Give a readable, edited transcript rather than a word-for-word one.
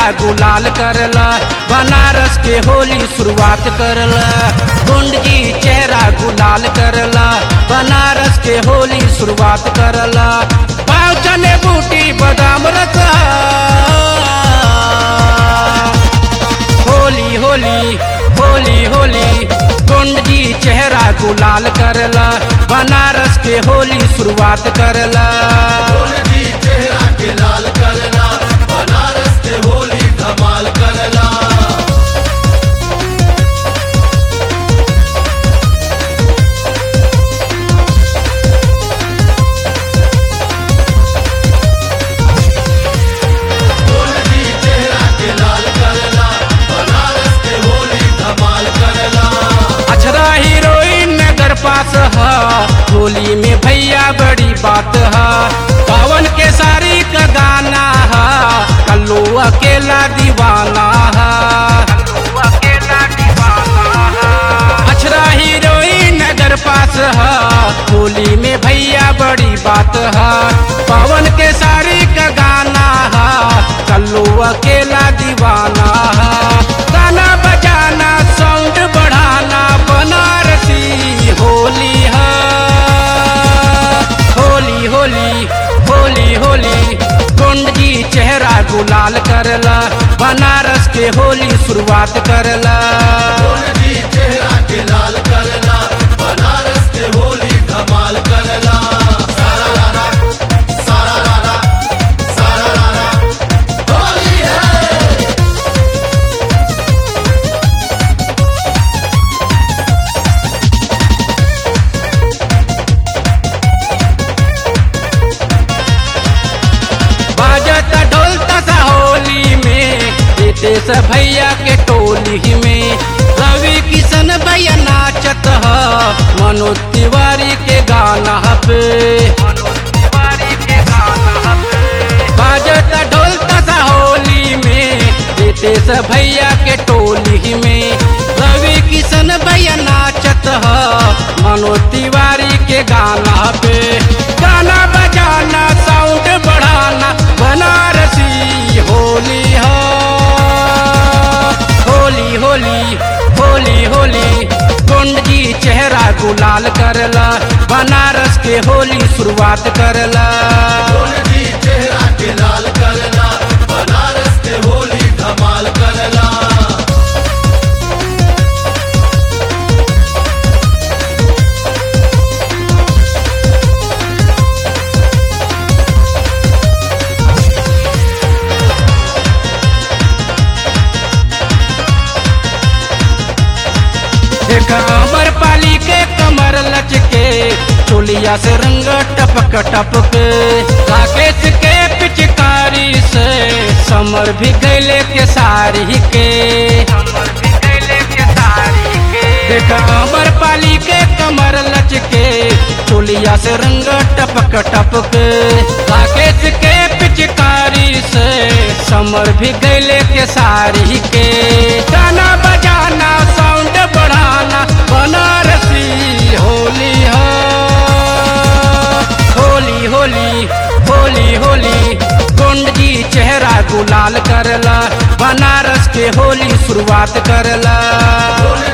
चेहरा गुलाल करला, बनारस के होली शुरुआत करला। कुंड जी चेहरा गुलाल करला, बनारस के होली शुरुआत करला। पाँव चने बूटी बादाम रस, होली होली होली होली। कुंड जी चेहरा गुलाल करला, बनारस के होली शुरुआत करला। कुंड जी चेहरा के लाल करला, बनारस के होली धमाल करला। कुंड जी चेहरा के लाल करला, बनारस के होली धमाल करला। अछरा हीरोइन नगर पास है, होली में भैया बड़ी बात है। पवन के सारी का गाना है, कल्लू अकेला दीवाना है। अछरा हीरोइन नगर पास है, होली में भैया बड़ी बात है। पवन के सारी का गाना है, कल्लू अकेला दीवाना है। गाना बजाना साउंड बढ़ाना, बनारसी होली है। होली होली होली होली। कुंड जी चेहरा गुलाल करला, बनारस के होली शुरुआत करला। कुंड जी चेहरा के लाल करला, बनारस के होली धमाल करला। सारा रारा सारा रारा सारा रारा होली है। बाजता ढोलता सा होली में, रितेश भैया के टोली में। रवि किशन भैया नाचत है, मनोज तिवारी के गाना पे। बाजता ढोलता सा होली में, रितेश भैया के टोली में। रवि किशन भैया नाचत है, मनोज तिवारी के गाना पे। गाना बजाना साउंड बढ़ाना, बनारसी होली है। होली होली होली होली। कुंड जी चेहरा गुलाल करला, बनारस के होली शुरुआत करला। कुंड जी चेहरा के लाल करला, बनारस के होली धमाल करला। देखा अमर पाली के कमर लचके, चोलिया से रंग टपक टपक। राकेश के पिचकारी से समर भी गैले के सारी के। देखा अमर पाली के कमर लचके, चोलिया से रंग टपक टपक। राकेश के पिचकारी से समर भी गैले के सारी के। गाना बजाना साउंड बढ़ाना, बनारसी होली है। होली होली होली होली। कुंड जी चेहरा गुलाल करला, बनारस के होली शुरुआत करला। कुंड